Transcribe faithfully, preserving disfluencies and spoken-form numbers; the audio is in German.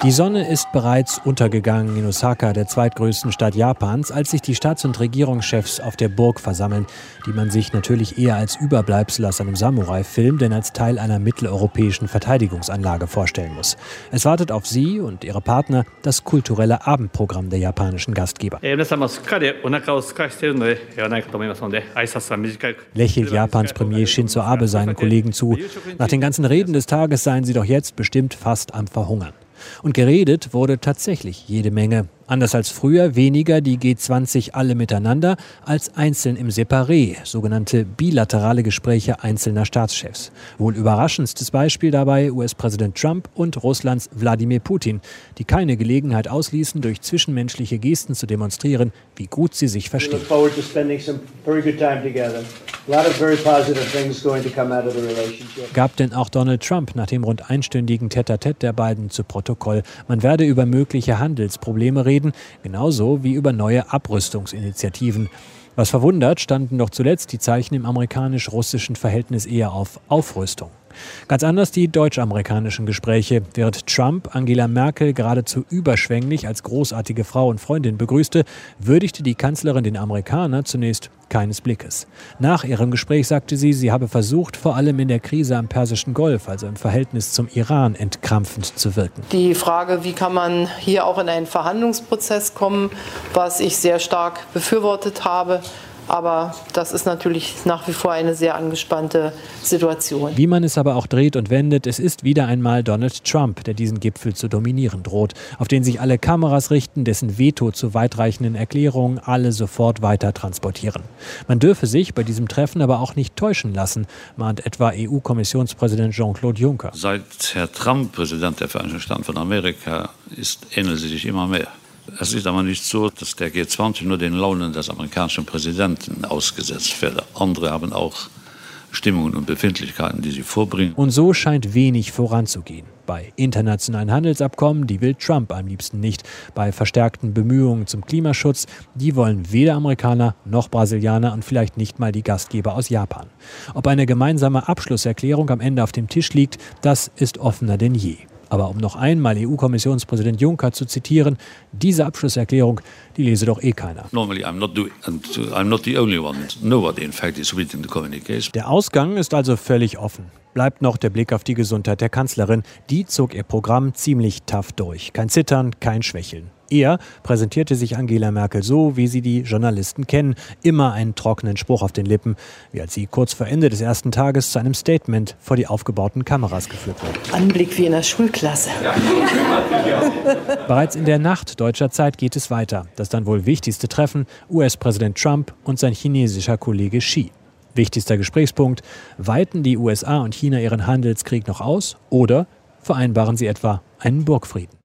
Die Sonne ist bereits untergegangen in Osaka, der zweitgrößten Stadt Japans, als sich die Staats- und Regierungschefs auf der Burg versammeln, die man sich natürlich eher als Überbleibsel aus einem Samurai-Film, denn als Teil einer mitteleuropäischen Verteidigungsanlage vorstellen muss. Es wartet auf sie und ihre Partner das kulturelle Abendprogramm der japanischen Gastgeber. Lächelt Japans Premier Shinzo Abe seinen Kollegen zu. Nach den ganzen Reden des Tages seien sie doch jetzt bestimmt fast am Verhungern. Und geredet wurde tatsächlich jede Menge. Anders als früher weniger die G zwanzig alle miteinander als einzeln im Separé, sogenannte bilaterale Gespräche einzelner Staatschefs. Wohl überraschendstes Beispiel dabei U S-Präsident Trump und Russlands Wladimir Putin, die keine Gelegenheit ausließen, durch zwischenmenschliche Gesten zu demonstrieren, wie gut sie sich verstehen. Gab denn auch Donald Trump nach dem rund einstündigen Tête-à-Tête der beiden zu Protokoll. Man werde über mögliche Handelsprobleme reden, genauso wie über neue Abrüstungsinitiativen. Was verwundert, standen doch zuletzt die Zeichen im amerikanisch-russischen Verhältnis eher auf Aufrüstung. Ganz anders die deutsch-amerikanischen Gespräche. Während Trump Angela Merkel geradezu überschwänglich als großartige Frau und Freundin begrüßte, würdigte die Kanzlerin den Amerikaner zunächst keines Blickes. Nach ihrem Gespräch sagte sie, sie habe versucht, vor allem in der Krise am Persischen Golf, also im Verhältnis zum Iran, entkrampfend zu wirken. Die Frage, wie kann man hier auch in einen Verhandlungsprozess kommen, was ich sehr stark befürwortet habe. Aber das ist natürlich nach wie vor eine sehr angespannte Situation. Wie man es aber auch dreht und wendet, es ist wieder einmal Donald Trump, der diesen Gipfel zu dominieren droht, auf den sich alle Kameras richten, dessen Veto zu weitreichenden Erklärungen alle sofort weiter transportieren. Man dürfe sich bei diesem Treffen aber auch nicht täuschen lassen, mahnt etwa E U-Kommissionspräsident Jean-Claude Juncker. Seit Herr Trump Präsident der Vereinigten Staaten von Amerika ist, ähneln sie sich immer mehr. Es ist aber nicht so, dass der G zwanzig nur den Launen des amerikanischen Präsidenten ausgesetzt werde. Andere haben auch Stimmungen und Befindlichkeiten, die sie vorbringen. Und so scheint wenig voranzugehen. Bei internationalen Handelsabkommen, die will Trump am liebsten nicht. Bei verstärkten Bemühungen zum Klimaschutz, die wollen weder Amerikaner noch Brasilianer und vielleicht nicht mal die Gastgeber aus Japan. Ob eine gemeinsame Abschlusserklärung am Ende auf dem Tisch liegt, das ist offener denn je. Aber um noch einmal E U-Kommissionspräsident Juncker zu zitieren, diese Abschlusserklärung, die lese doch eh keiner. Der Ausgang ist also völlig offen. Bleibt noch der Blick auf die Gesundheit der Kanzlerin. Die zog ihr Programm ziemlich tough durch. Kein Zittern, kein Schwächeln. Eher präsentierte sich Angela Merkel so, wie sie die Journalisten kennen. Immer einen trockenen Spruch auf den Lippen, wie als sie kurz vor Ende des ersten Tages zu einem Statement vor die aufgebauten Kameras geführt wurde. Anblick wie in der Schulklasse. Bereits in der Nacht deutscher Zeit geht es weiter. Das dann wohl wichtigste Treffen, U S-Präsident Trump und sein chinesischer Kollege Xi. Wichtigster Gesprächspunkt, weiten die U S A und China ihren Handelskrieg noch aus oder vereinbaren sie etwa einen Burgfrieden?